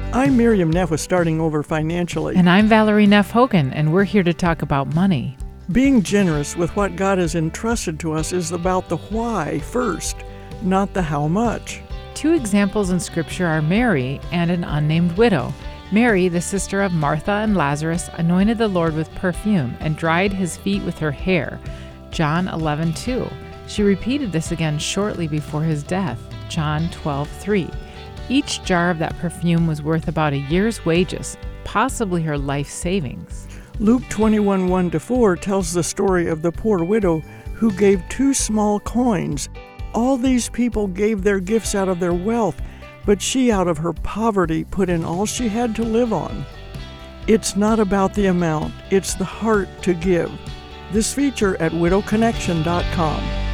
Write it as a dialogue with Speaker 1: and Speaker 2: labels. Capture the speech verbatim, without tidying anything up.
Speaker 1: I'm Miriam Neff with Starting Over Financially.
Speaker 2: And I'm Valerie Neff Hogan, and we're here to talk about money.
Speaker 1: Being generous with what God has entrusted to us is about the why first, not the how much.
Speaker 2: Two examples in Scripture are Mary and an unnamed widow. Mary, the sister of Martha and Lazarus, anointed the Lord with perfume and dried his feet with her hair. John eleven two. She repeated this again shortly before his death. John twelve three. Each jar of that perfume was worth about a year's wages, possibly her life savings.
Speaker 1: Luke twenty-one one to four tells the story of the poor widow who gave two small coins. All these people gave their gifts out of their wealth, but she, out of her poverty, put in all she had to live on. It's not about the amount, it's the heart to give. This feature at widow connection dot com.